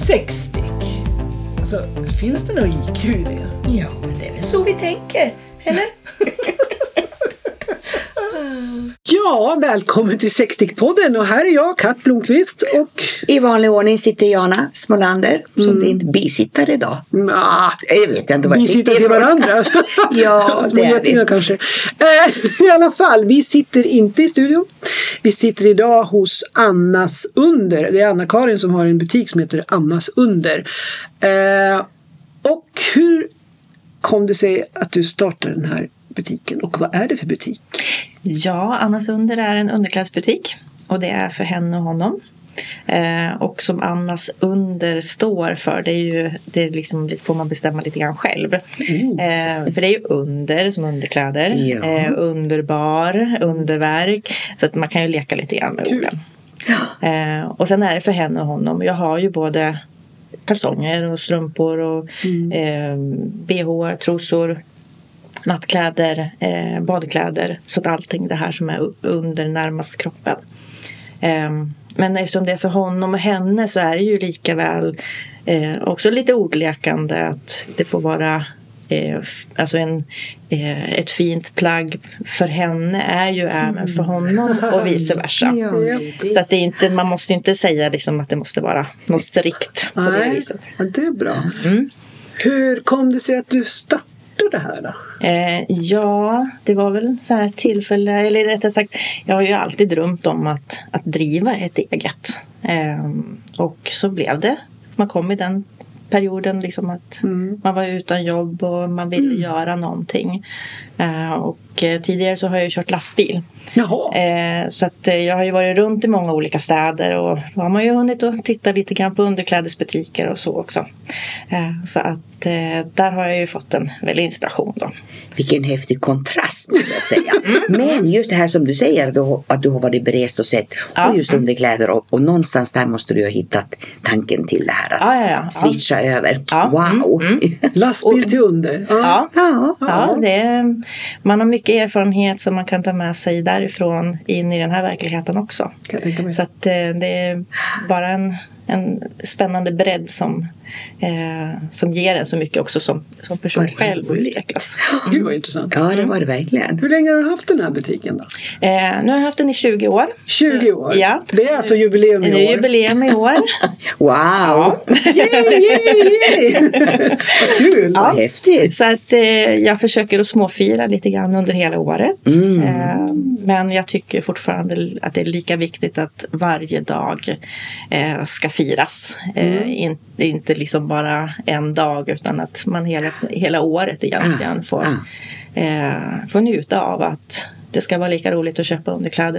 60. Alltså, finns det någon IQ i det? Ja, men det är väl så vi tänker, eller? Ja, välkommen till Sexstick-podden och här är jag, Kat Blomqvist och... I vanlig ordning sitter Jana Smolander som din bisittare idag. Jag vet inte vad vi sitter till varandra. Ja, små getingar kanske. I alla fall, vi sitter inte i studion. Vi sitter idag hos Annas Under. Det är Anna-Karin som har en butik som heter Annas Under. Och hur kom det sig att du startade den här butiken och vad är det för butik? Ja, Annas Under är en underklädesbutik och det är för henne och honom. Och som Annas Under står för, det är liksom, får man bestämma lite grann själv. För det är ju under som underkläder, underbar, underverk, så att man kan ju leka lite grann med orden. Och sen är det för henne och honom. Jag har ju både kalsonger och strumpor och bh, trosor, nattkläder, badkläder, så att allting det här som är under närmast kroppen. Men eftersom det är för honom och henne så är det ju lika väl också lite ordlekande att det får vara alltså ett fint plagg för henne är ju även för honom och vice versa. Så att det är inte, man måste inte säga liksom att det måste vara något strikt på det viset. Ja, det är bra. Hur kom det sig att du startade det här då? Ja, det var väl så här tillfälle, eller rättare sagt, jag har ju alltid drömt om att driva ett eget. Och så blev det. Man kom i den perioden liksom att man var utan jobb och man ville göra någonting. Och tidigare så har jag ju kört lastbil. Så att jag har ju varit runt i många olika städer och då har man ju hunnit att titta lite grann på underklädesbutiker och så också. Så att där har jag ju fått en väldig inspiration då. Vilken häftig kontrast vill jag säga. Men just det här som du säger att du har varit berest och sett och just underkläder och någonstans där måste du ha hittat tanken till det här att switcha över. Wow! Lastbil till under. Man har mycket erfarenhet som man kan ta med sig därifrån in i den här verkligheten också. Så att det är bara en spännande bredd som ger en så mycket också som person själv och utvecklas. Gud vad intressant. Ja, det var det verkligen. Hur länge har du haft den här butiken då? Nu har jag haft den i 20 år. 20 år? Ja. Det är alltså jubileum i år? Det är jubileum i år. Wow! Yay! Vad kul! Vad häftigt! Så att jag försöker att småfira lite grann under hela året. Men jag tycker fortfarande att det är lika viktigt att varje dag ska firas. Inte liksom bara en dag utan att man hela året egentligen får njuta av att det ska vara lika roligt att köpa underkläder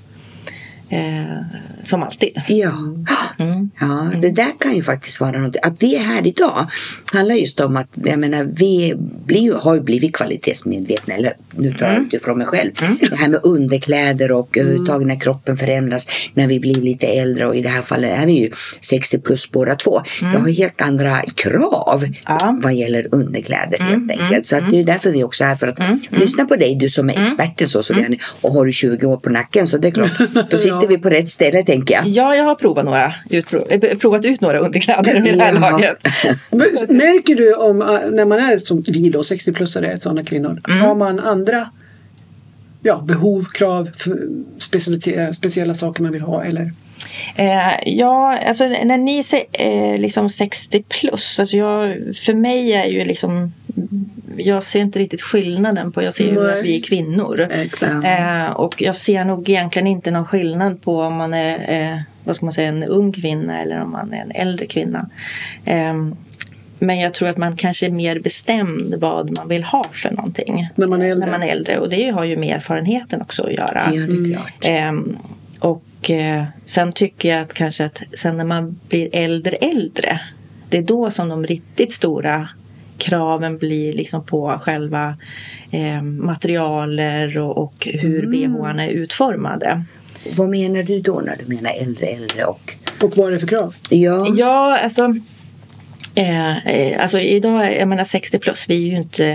som alltid. Ja, det där kan ju faktiskt vara något. Att vi är här idag handlar just om att jag menar, vi har blivit kvalitetsmedvetna, eller nu tar jag utifrån mig själv. Det här med underkläder och överhuvudtaget när kroppen förändras när vi blir lite äldre, och i det här fallet är vi ju 60 plus båda två. Jag har helt andra krav vad gäller underkläder helt enkelt. Så att det är därför vi också är här för att lyssna på dig, du som är experten och har du 20 år på nacken, så det är klart, då sitter vi på rätt ställe, tänker jag. Ja, jag har provat ut några underkläder i det här laget. Märker du om när man är som vi då, 60-plussare, sådana kvinnor, har man andra behov, krav, speciella saker man vill ha, eller? Alltså när ni är liksom 60 plus, alltså för mig är ju liksom, jag ser inte riktigt skillnaden på, jag ser ju att vi är kvinnor. Och jag ser nog egentligen inte någon skillnad på om man är vad ska man säga, en ung kvinna eller om man är en äldre kvinna. Men jag tror att man kanske är mer bestämd vad man vill ha för någonting när man är äldre. Och det har ju med erfarenheten också att göra. Ja, det är klart. Och sen tycker jag att kanske att sen när man blir äldre, det är då som de riktigt stora kraven blir liksom på själva materialer och hur BH:arna är utformade. Vad menar du då när du menar äldre och vad är det för krav? Ja, alltså idag, jag menar 60 plus, vi är ju inte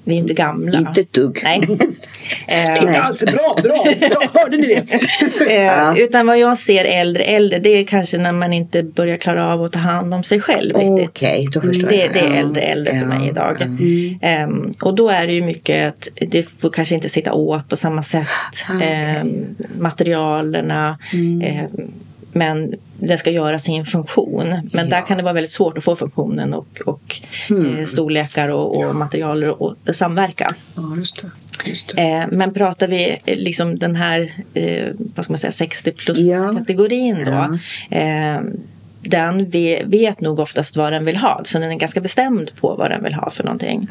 Vi är inte gamla. Inte ett dugg. Nej. Inte alls. Bra. Hörde ni det? Utan vad jag ser äldre, det är kanske när man inte börjar klara av att ta hand om sig själv riktigt. Okej, då förstår jag. Det är äldre för mig idag. Och då är det ju mycket att det får kanske inte sitta åt på samma sätt. Materialerna. Men det ska göra sin funktion. Men där kan det vara väldigt svårt att få funktionen och storlekar och materialer och samverka. Ja, just det. Men pratar vi liksom den här 60 plus kategorin då. Den vet nog oftast vad den vill ha. Så den är ganska bestämd på vad den vill ha för någonting.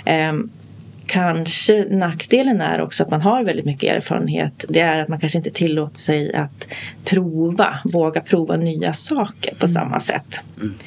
Kanske nackdelen är också att man har väldigt mycket erfarenhet. Det är att man kanske inte tillåter sig att våga prova nya saker på samma sätt.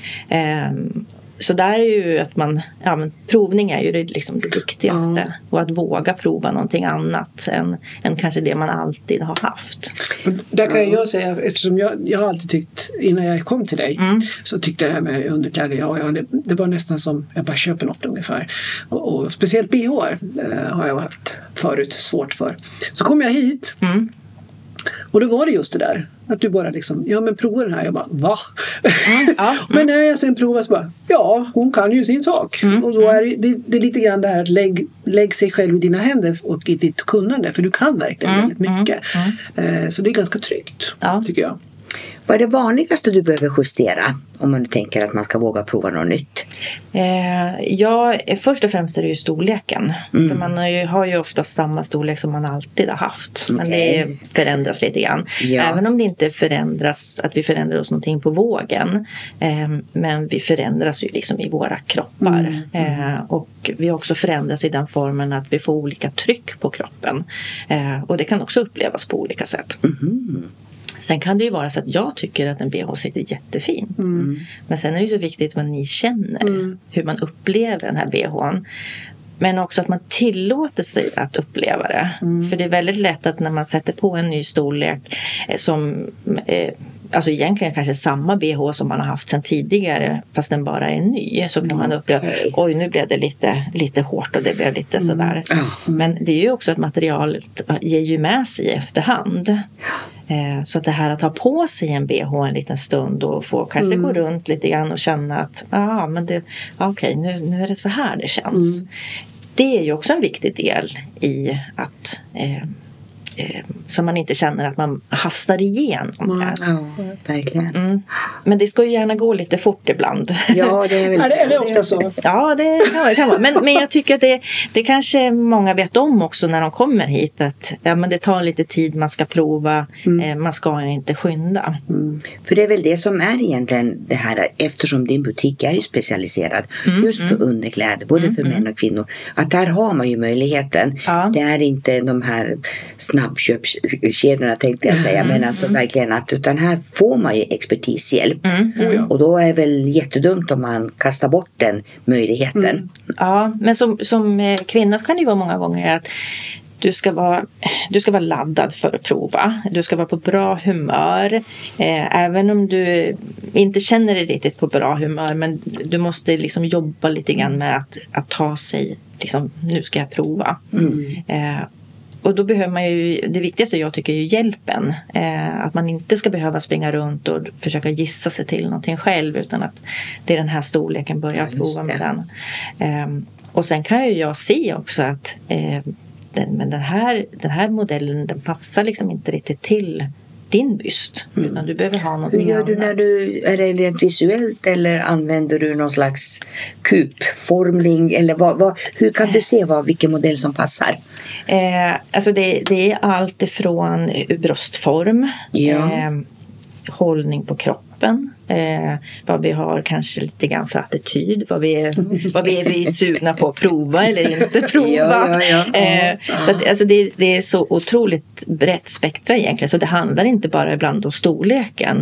Så där är ju att men provning är ju det viktigaste. Och att våga prova någonting annat än kanske det man alltid har haft. Där kan jag säga, eftersom jag har alltid tyckt, innan jag kom till dig, så tyckte jag det här med underkläder, det var nästan som jag bara köper något ungefär. Och speciellt BH har jag haft förut svårt för. Så kom jag hit. Och då var det just det där. Att du bara men prova den här. Jag bara, va? Men när jag sen provar så bara, hon kan ju sin sak. Och då är det är lite grann det här att lägg sig själv i dina händer och i ditt kunnande. För du kan verkligen väldigt mycket. Så det är ganska tryggt, tycker jag. Vad är det vanligaste du behöver justera om man tänker att man ska våga prova något nytt? Först och främst är det ju storleken. För man har ju ofta samma storlek som man alltid har haft. Men det förändras lite grann. Även om det inte förändras, att vi förändrar oss någonting på vågen. Men vi förändras ju i våra kroppar. Och vi också förändras i den formen att vi får olika tryck på kroppen. Och det kan också upplevas på olika sätt. Sen kan det ju vara så att jag tycker att en BH sitter jättefin. Men sen är det ju så viktigt vad ni känner. Hur man upplever den här BH:n. Men också att man tillåter sig att uppleva det. För det är väldigt lätt att när man sätter på en ny storlek som alltså egentligen kanske samma BH som man har haft sedan tidigare, fast den bara är ny, så kan man uppleva, oj, nu blev det lite hårt och det blev lite sådär. Men det är ju också att materialet ger ju med sig i efterhand. Så att det här att ha på sig en BH en liten stund och få kanske gå runt lite grann och känna att okej, nu är det så här det känns. Det är ju också en viktig del i att så man inte känner att man hastar igenom det. Ja, verkligen. Men det ska ju gärna gå lite fort ibland. Ja, det är väl eller ofta så. Ja, det kan vara. Men jag tycker att det kanske många vet om också när de kommer hit. Att men det tar lite tid, man ska prova. Man ska inte skynda. För det är väl det som är egentligen det här, eftersom din butik är ju specialiserad just på underkläder, både för män och kvinnor. Att där har man ju möjligheten. Det är inte de här snabbköpskedjorna tänkte jag säga, men alltså verkligen utan här får man ju expertishjälp. Och då är det väl jättedumt om man kastar bort den möjligheten. Ja, men som kvinna kan det ju vara många gånger att du ska vara laddad för att prova. Du ska vara på bra humör. Även om du inte känner dig riktigt på bra humör, men du måste jobba lite grann med att ta sig nu ska jag prova. Och då behöver man ju, det viktigaste jag tycker är ju hjälpen. Att man inte ska behöva springa runt och försöka gissa sig till någonting själv, utan att det är den här storleken, börja prova med den. Och sen kan ju jag se också att den här modellen, den passar inte riktigt till din byst, utan du behöver ha någonting annat. Hur gör du är det rent visuellt eller använder du någon slags kupformning eller hur kan du se vilken modell som passar? Alltså det är allt ifrån bröstform, hållning på kroppen, vad vi har kanske lite grann för attityd, vad vi är sugna på att prova eller inte prova. Så att, alltså det är så otroligt brett spektra egentligen, så det handlar inte bara ibland om storleken.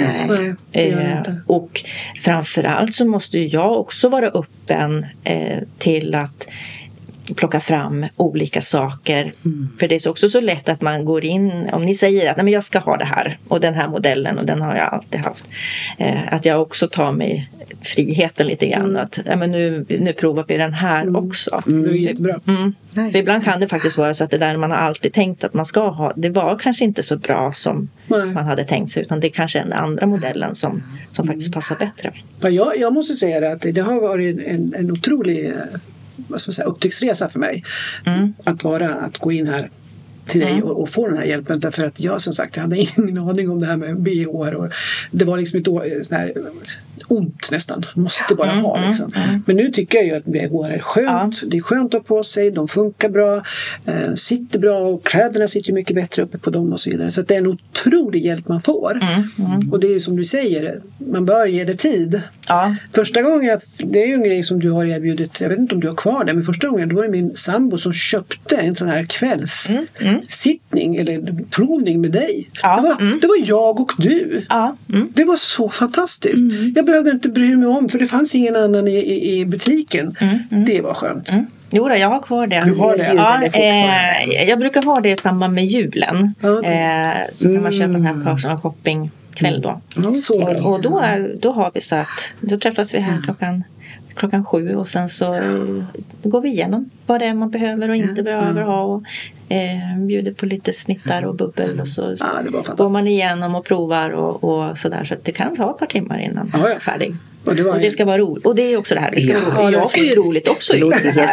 Och framförallt så måste jag också vara öppen till att plocka fram olika saker. För det är också så lätt att man går in, om ni säger att nej, men jag ska ha det här och den här modellen och den har jag alltid haft, att jag också tar mig friheten lite grann. Att men nu provar vi den här också. Det är jättebra. För ibland kan det faktiskt vara så att det där man har alltid tänkt att man ska ha, det var kanske inte så bra som man hade tänkt sig, utan det kanske är den andra modellen som faktiskt passar bättre. Ja, jag måste säga det, att det har varit en otrolig upptäcktsresa för mig att gå in här till dig och få den här hjälpen, därför att jag som sagt, jag hade ingen aning om det här med BH och det var liksom ett sån här ont nästan, måste bara ha liksom. Men nu tycker jag ju att BH är skönt, det är skönt att ha på sig, de funkar bra, sitter bra och kläderna sitter mycket bättre uppe på dem och så vidare, så att det är en otrolig hjälp man får. Och det är som du säger, man bör ge det tid. Första gången, det är ju en grej som du har erbjudit, jag vet inte om du har kvar det, men första gången då var det min sambo som köpte en sån här kvällssittning eller provning med dig. Det var jag och du. Det var så fantastiskt. Jag behövde inte bry mig om, för det fanns ingen annan i butiken. Det var skönt. Jo, jag har kvar det. Du har det? Jag brukar ha det i samband med julen. Så kan man köpa den här personal shopping kväll då. Och då har vi så att då träffas vi här klockan 7 och sen så går vi igenom vad det är man behöver och inte behöver ha och bjuder på lite snittar och bubbel och så går man igenom och provar och sådär, så att det kan ta ett par timmar innan man är färdig. Och det ska vara roligt. Och det är också det här. Det ska vara roligt. Jag får ju roligt också. Det låter helt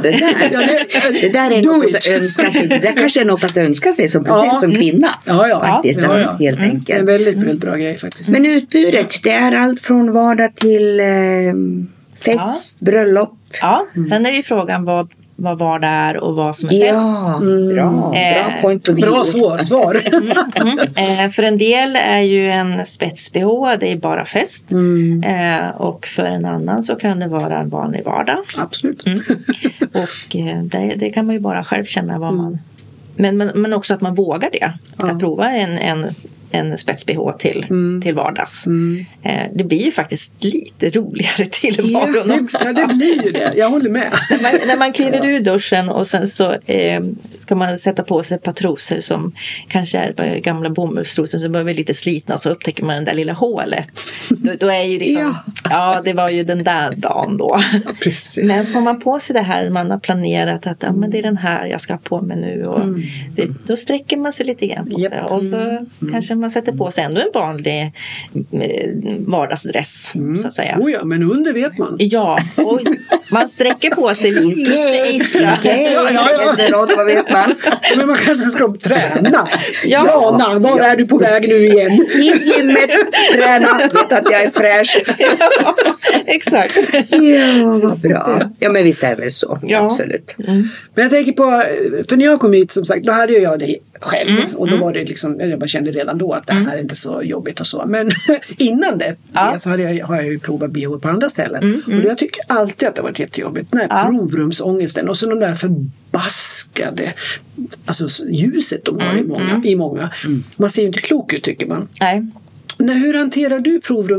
det där är något att önska sig. Det där kanske är något att önska sig som kvinna. Faktiskt. Helt enkelt. Det är en väldigt, väldigt bra grej faktiskt. Men utbudet, det är allt från vardag till fest, bröllop. Sen är det ju frågan vad vardag är och vad som är fest. Bra point of view. Bra svar. För en del är ju en spets-BH, det är bara fest. Och för en annan så kan det vara en vanlig vardag. Absolut. Och det kan man ju bara själv känna vad man... Men också att man vågar det. Att prova en spets-BH till vardags. Det blir ju faktiskt lite roligare tillvaron också. Ja, det blir ju det. Jag håller med. När man kliver ur duschen och sen så ska man sätta på sig ett par trosor som kanske är gamla bomullstrosor som börjar lite slitna, och så upptäcker man det där lilla hålet. Då är ju liksom, det var ju den där dagen då. Ja, precis. Men får man på sig det här, man har planerat att men det är den här jag ska ha på mig nu. Och då sträcker man sig lite grann på sig. Och så kanske man sätter på sig ändå en vanlig vardagsdress, så att säga. Ja, men under vet man. Ja, och man sträcker på sig lite extra. Vad vet man? Men man kanske ska träna. Jana, var är du på väg nu igen? Till gymmet, träna, vet att jag är fräsch. Exakt. Ja, vad bra. Ja, men visst är det väl så. Absolut. Men jag tänker på, för när jag kom hit, som sagt, då hade jag det själv. Och då var det liksom, jag bara kände redan då att det här är inte så jobbigt och så. Men innan det så har jag ju provat BH på andra ställen. Och jag tycker alltid att det har varit jättejobbigt. Den här provrumsångesten och så de där förbaskade ljuset de har i många. Man ser ju inte klok ut, tycker man. Nej. Hur hanterar du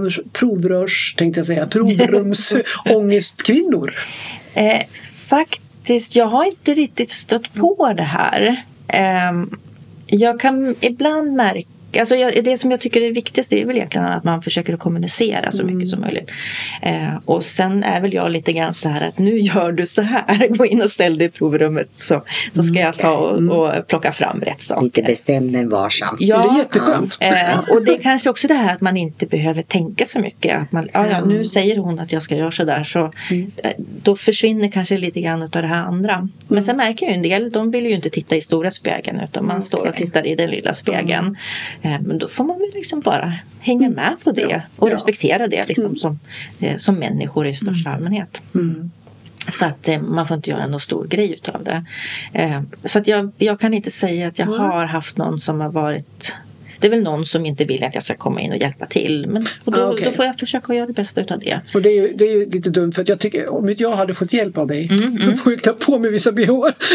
provrumsångestkvinnor? Faktiskt, jag har inte riktigt stött på det här. Jag kan ibland märka, det som jag tycker är viktigast är väl egentligen att man försöker att kommunicera så mycket som möjligt. Och sen är väl jag lite grann så här att nu gör du så här, gå in och ställ dig i provrummet så ska jag ta och plocka fram rätt saker. Lite bestämd men varsamt. Ja, det är jätteskönt. Och det är kanske också det här att man inte behöver tänka så mycket. Att man, nu säger hon att jag ska göra så där, så då försvinner kanske lite grann av det här andra. Men sen märker jag en del, de vill ju inte titta i stora spegeln, utan man står och tittar i den lilla spegeln. Men då får man väl liksom bara hänga med på det och respektera det liksom som människor i största allmänhet. Så att man får inte göra någon stor grej utav det. Så att jag kan inte säga att jag har haft någon som har varit... Det är väl någon som inte vill att jag ska komma in och hjälpa till. Men då får jag försöka göra det bästa utav det. Och det är ju lite dumt, för att jag tycker, om jag hade fått hjälp av dig, då får jag knappt på mig vissa BH.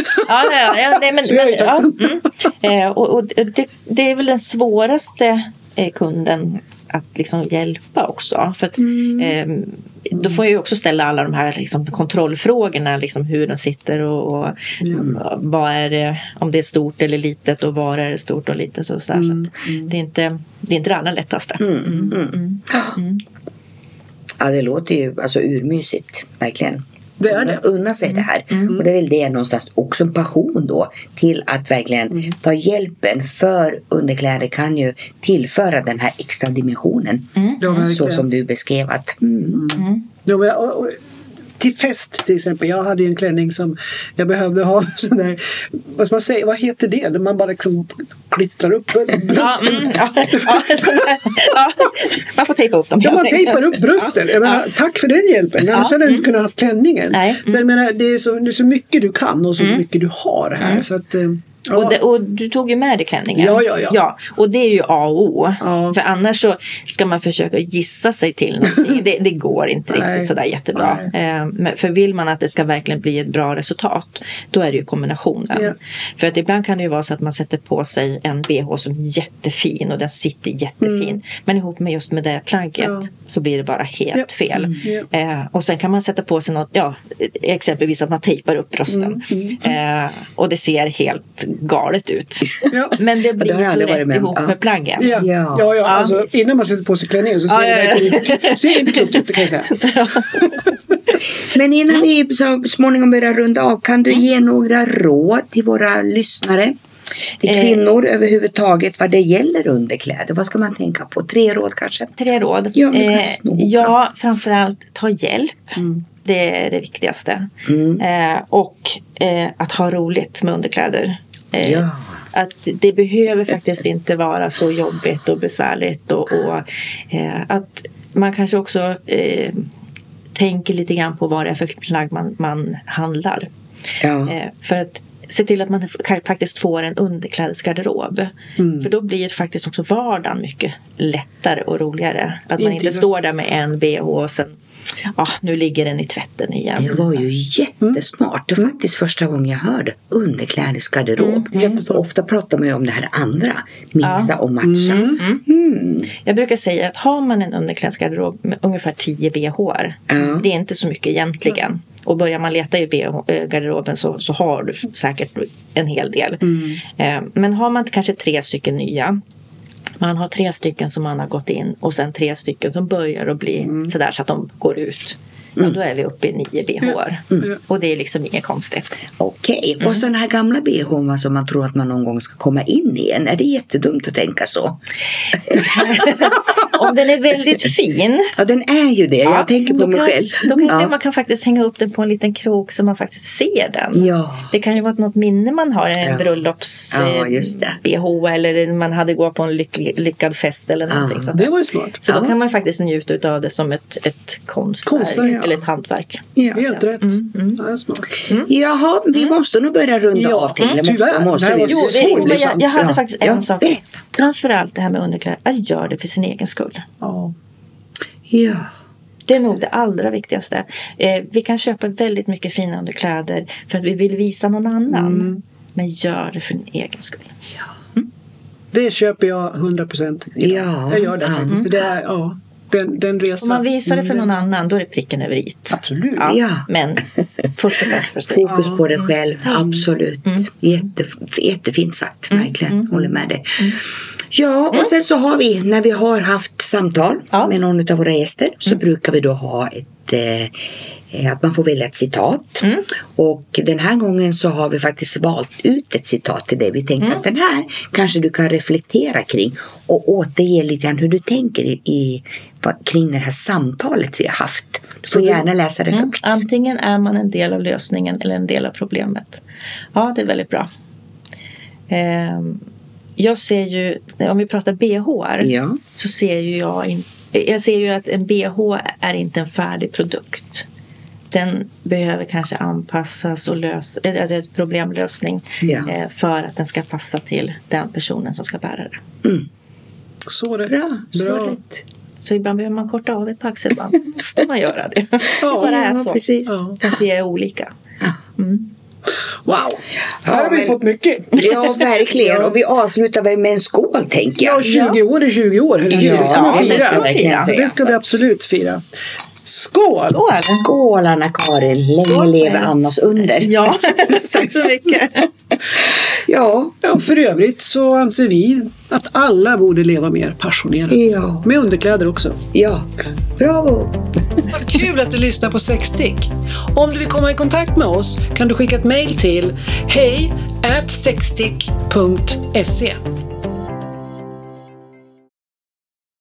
Och det är väl den svåraste kunden att liksom hjälpa också. För att, då får jag ju också ställa alla de här liksom kontrollfrågorna, liksom hur de sitter och vad är det, om det är stort eller litet, och var är det stort och litet så att det är inte det allra lättaste. Ja, det låter ju alltså urmysigt, verkligen. Det är det. Unna sig det här. Och det är väl det någonstans också en passion då till att verkligen ta hjälpen, för underkläder kan ju tillföra den här extra dimensionen. Ja, verkligen. Så som du beskrev att. Ja, men, och till fest till exempel. Jag hade ju en klänning som jag behövde ha sån där, vad ska man säga, vad heter det? Där man bara liksom klistrar upp brösten. Man får tejpa upp dem. Ja, man tejpar upp brösten. Jag menar, tack för den hjälpen. Annars hade jag inte kunnat ha klänningen. Så jag menar, det är så mycket du kan och så mycket du har här. Så att, och du tog ju med dig klänningen. Ja. Och det är ju A och O. Ja. För annars så ska man försöka gissa sig till någonting. Det går inte riktigt sådär jättebra. För vill man att det ska verkligen bli ett bra resultat, då är det ju kombinationen. Ja. För att ibland kan det ju vara så att man sätter på sig en BH som är jättefin och den sitter jättefin. Men ihop med just med det plagget så blir det bara helt fel. Och sen kan man sätta på sig något, exempelvis att man tejpar upp brösten. Och det ser helt galet ut. Men det blir så rätt ihop med plaggen. Ja. Alltså, innan man sätter på sig klänningen så ser det verkligen ser inte klokt ut, det kan jag säga. Men innan vi så småningom börjar runda av, kan du ge några råd till våra lyssnare? Till kvinnor överhuvudtaget vad det gäller underkläder. Vad ska man tänka på? 3 råd kanske? 3 råd. Ja, framförallt ta hjälp. Det är det viktigaste. Och att ha roligt med underkläder. Att det behöver faktiskt inte vara så jobbigt och besvärligt. Och att man kanske också tänker lite grann på vad det är för plagg man handlar. För att se till att man faktiskt får en underklädesgarderob. För då blir faktiskt också vardagen mycket lättare och roligare. Att man inte står där med en BH och sen nu ligger den i tvätten igen. Det var ju jättesmart. Det var faktiskt första gången jag hörde underklädesgarderob. Ofta pratar man ju om det här andra. Mixa och matcha. Jag brukar säga att har man en underklädesgarderob med ungefär 10 BH:ar. Det är inte så mycket egentligen. Och börjar man leta i garderoben så har du säkert en hel del. Men har man kanske 3 stycken nya. Man har 3 stycken som man har gått in och sen 3 stycken som börjar att bli sådär så att de går ut. Då är vi uppe i 9 BH:ar. Och det är liksom inget konstigt. Okej. Och så den här gamla BH:n som man tror att man någon gång ska komma in igen. Är det jättedumt att tänka så? Om den är väldigt fin. Ja, den är ju det. Jag tänker på mig själv. Då kan man faktiskt hänga upp den på en liten krok så man faktiskt ser den. Det kan ju vara något minne man har. En bröllops BH eller man hade gått på en lyckad fest eller någonting. Så det var ju smart. Så då kan man faktiskt njuta av det som ett konstverk eller ett hantverk. Helt rätt. Det är smart. Jaha, vi måste nog börja runda av till. Jag hade faktiskt en sak. Framförallt det här med underkläder. Att göra det för sin egen skull. Det är nog det allra viktigaste. Vi kan köpa väldigt mycket fina underkläder för att vi vill visa någon annan. Men gör det för din egen skull. Det köper jag 100%. Jag gör det faktiskt. Det är, den resan. Om man visar det för någon annan, då är det pricken över i. Absolut. Men först och främst fokus på dig själv. Absolut. Jättefint sagt. Verkligen. Håller med dig. Ja, och sen så har vi, när vi har haft samtal med någon av våra gäster, så brukar vi då ha att man får välja ett citat. Och den här gången så har vi faktiskt valt ut ett citat till dig. Vi tänkte att den här kanske du kan reflektera kring och återge lite grann hur du tänker kring det här samtalet vi har haft. Du får gärna läsa det högt. Antingen är man en del av lösningen eller en del av problemet. Ja, det är väldigt bra. Jag ser ju, om vi pratar BH så ser ju jag ser ju att en BH är inte en färdig produkt. Den behöver kanske anpassas och alltså ett problemlösning för att den ska passa till den personen som ska bära det. Så det. Bra. Så ibland behöver man korta av ett par axelband. Måste man göra det. Det är så. Precis. För att vi är olika. Wow, här har vi fått mycket. Ja, verkligen. Och vi avslutar väl med en skål, tänker jag. 20 år är 20 år. Det ska man fira. Det ska vi absolut fira. Skål! Skål, Anna-Karin. Länge leve Annas under. Ja, tack så mycket. Ja, för övrigt så anser vi att alla borde leva mer passionerat. Med underkläder också. Ja, bravo. Vad kul att du lyssnar på Sexstick. Om du vill komma i kontakt med oss kan du skicka ett mejl till hej@sexstick.se.